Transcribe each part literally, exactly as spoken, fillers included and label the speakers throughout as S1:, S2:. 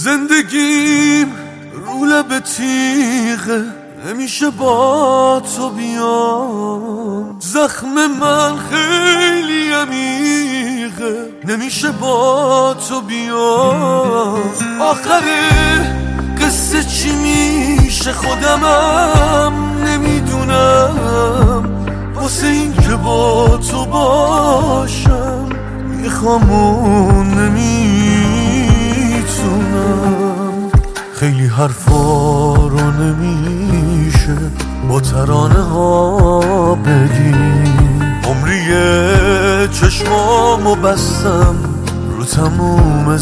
S1: زندگیم رو لب تیغه، نمیشه با تو بیام. زخم من خیلی عمیقه، نمیشه با تو بیام. آخر قصه چی میشه خودمم نمیدونم. واسه این که با تو باشم میخوام و نمیتونم. خیلی حرفا رو نمیشه با ترانه ها بگیم. عمریه چشمامو بستم رو تموم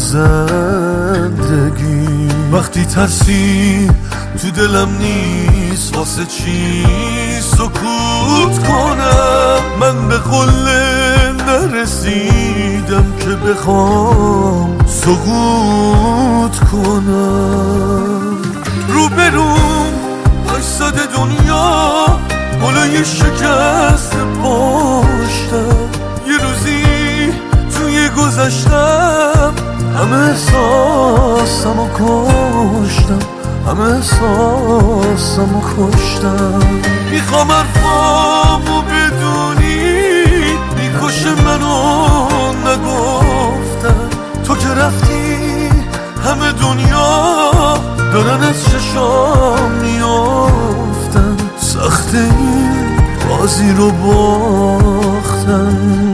S1: زندگی. وقتی ترسی تو دلم نیست واسه چی سکوت کنم. من به قله نرسیدم که بخوام سقوط کنم. رو بروم وایساده دنیا بالای شکست پشتم. یه روزی توی گذشتم همه احساسمو کشتم، همه احساسمو کشتم. میخوام حرفامو بدونی میکشه منو نگفتم. تو که رفتی همه دنیا دارن از چشام میافتن. سخت این بازی رو باختن.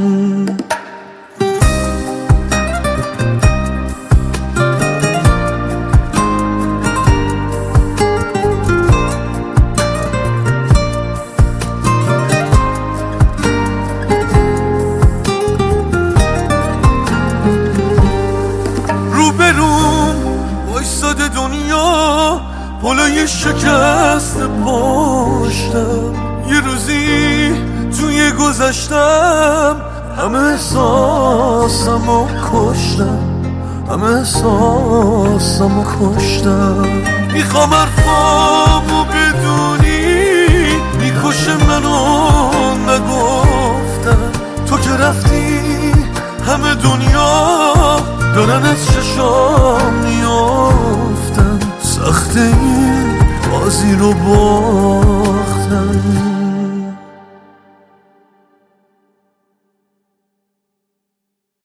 S1: وایساده دنیا بالای شکست پشتم. یه روزی توی گذشتم همه احساسمو کشتم، همه احساسمو کشتم. میخوام حرفامو بدونی میکشه منو نگفتم. تو که رفتی همه دنیا دارن از چشام میافتن. سخت این بازی رو با